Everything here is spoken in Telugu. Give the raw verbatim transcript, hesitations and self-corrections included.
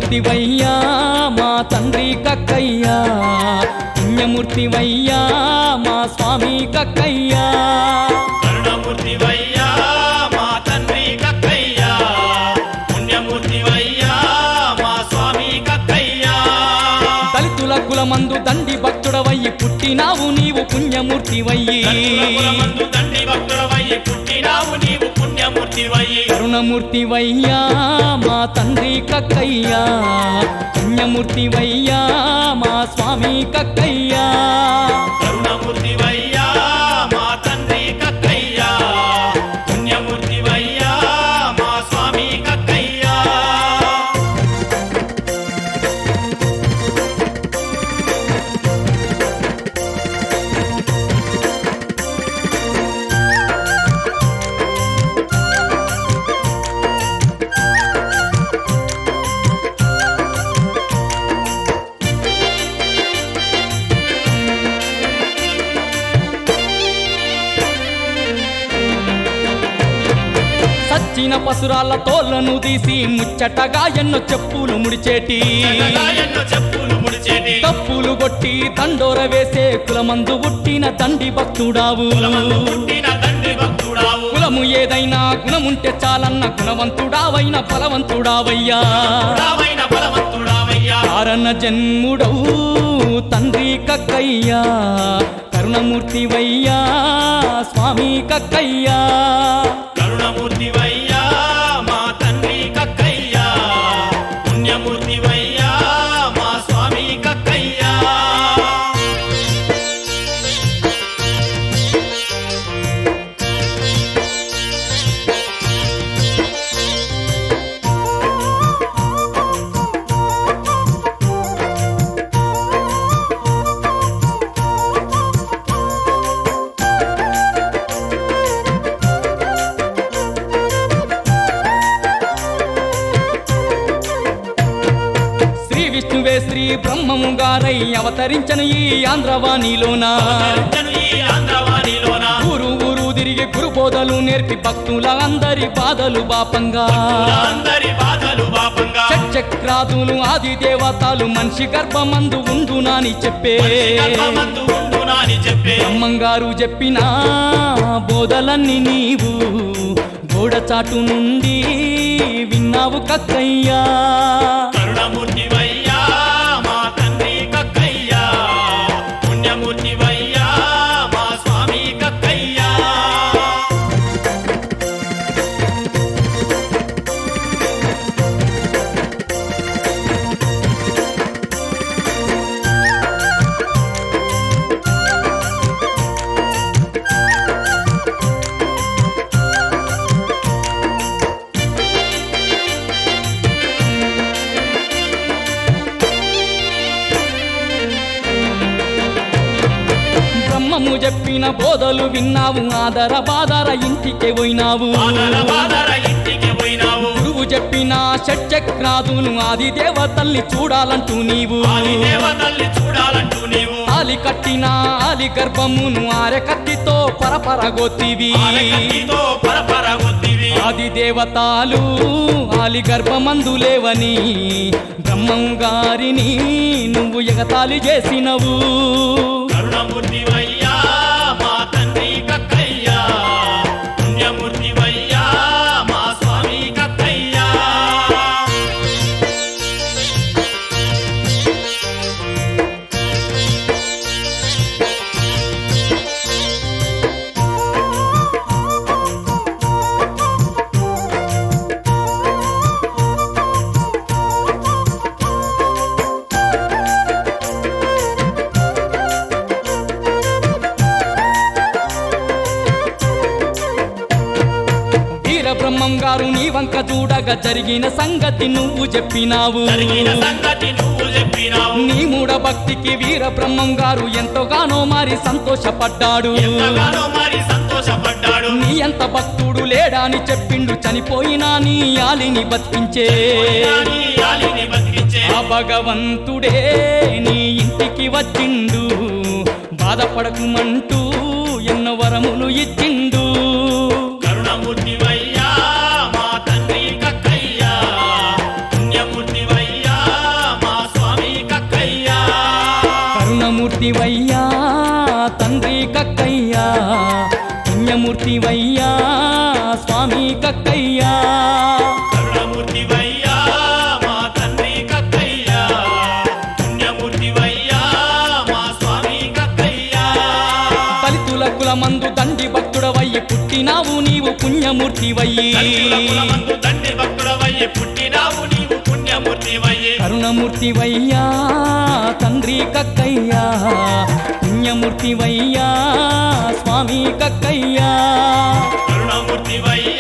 కరుణమూర్తివయ్యా మా తండ్రి కక్కయ్యా, పుణ్యమూర్తివయ్యా మా స్వామి కక్కయ్యా. కరుణమూర్తివయ్యా మా తండ్రి కక్కయ్యా, పుణ్యమూర్తివయ్యా మా స్వామి కక్కయ్యా. దళితుల కులమందు దండి భక్తుడవయ్యి పుట్టినావు నీవు పుణ్యమూర్తివయ్యి, దండి భక్తుడవయ్యి పుట్టినావు నీవు పుణ్యమూర్తివయ్యి. కరుణమూర్తివయ్యా మా తండ్రి కక్కయ్యా, పుణ్యమూర్తివయ్యా మా స్వామి కక్కయ్యా. కరుణమూర్తివయ్యా మా తండ్రి కక్కయ్యా, పుణ్యమూర్తివయ్యా మా స్వామి కక్కయ్యా. సచ్చిన పసురాల తోళ్లను తీసి ముచ్చటగా ఎన్నో చెప్పులు ముడిచేటి, ఎన్నో చెప్పులు ముడిచేటి తప్పులు కొట్టి దండోర వేసే కులమందు పుట్టిన దండి భక్తుడావు. పుట్టిన తండ్రి భక్తుడావు. కులము ఏదైనా గుణముంటే చాలన్న గుణవంతుడావైన బలవంతుడావయ్యా, రావైన బలవంతుడావయ్యా. కారణ జన్ముడవు తండ్రి కక్కయ్యా, కరుణమూర్తివయ్యా స్వామి కక్కయ్యా. కరుణమూర్తివయ్యా మా తండ్రి కక్కయ్యా, పుణ్యమూర్తివయ్యా మా స్వామి కక్కయ్యా. విష్ణువే శ్రీ బ్రహ్మము గారై అవతరించను ఈ ఆంధ్రవాణిలోన, ఊరు ఊరు తిరిగి గురు బోధలు నేర్పి భక్తుల అందరి బాధలు బాపంగా, చక్రాదులు ఆది దేవతలు మనిషి గర్భమందు ఉండునని చెప్పే బ్రహ్మంగారు చెప్పిన బోధలన్నీ నీవు గోడచాటు నుండి విన్నావు కక్కయ్యా. కరుణమూర్తివయ్యా మా తండ్రి కక్కయ్యా, పుణ్యమూర్తివయ్యా మా స్వామి కక్కయ్యా. బ్రహ్మము చెప్పిన బోధలు విన్నావు, ఆదర బాదర ఇంటికి పోయినావు, గురువు చెప్పిన షట్చక్రాదులు ఆది దేవతల్ని చూడాలంటూ నీవు, ఆలి కట్టిన ఆలి గర్భమును ఆరెకత్తితో పరపరగొత్తివి, ఆది దేవతలు ఆలి గర్భమందు లేవని బ్రహ్మం గారిని నువ్వు ఎగతాళి చేసినవు. కరుణమూర్తివయ్యా మా తండ్రి కక్కయ్యా, పుణ్యమూర్తివయ్యా మా స్వామి కక్కయ్యా. బ్రహ్మం గారు నీ వంక చూడగా జరిగిన సంగతి నువ్వు చెప్పినావు, నీ మూఢ భక్తికి వీర బ్రహ్మం గారు ఎంతగానో మరి సంతోషపడ్డాడు. నీ ఎంత భక్తుడు లేడాని చెప్పిండు, చనిపోయినా నీ ఆలిని బతికించే ఆ భగవంతుడే నీ ఇంటికి వచ్చిండు, బాధపడకుమంటూ ఎన్నో వరములు ఇచ్చిండు. కరుణమూర్తివయ్యా మా తండ్రి కక్కయ్యా, పుణ్యమూర్తివయ్యా పుణ్యమూర్తివయ్యా తండ్రి కక్కయ్యా పుణ్యమూర్తివయ్యా స్వామి కక్కయ్యా కరుణమూర్తివయ్యా మా తండ్రి కక్కయ్యా పుణ్యమూర్తివయ్యా మా స్వామి కక్కయ్యా దళితుల కులమందు దండి భక్తుడవయ్యి పుట్టినావు నీవు పుణ్యమూర్తివయ్యి కులమందు దండి భక్తుడవయ్యి పుట్టినావు నీవు పుణ్యమూర్తివయ్యి కరుణమూర్తివయ్యా తండ్రి కక్కయ్యా పుణ్యమూర్తివయ్యా స్వామి కక్కయ్యా కరుణమూర్తివయ్యా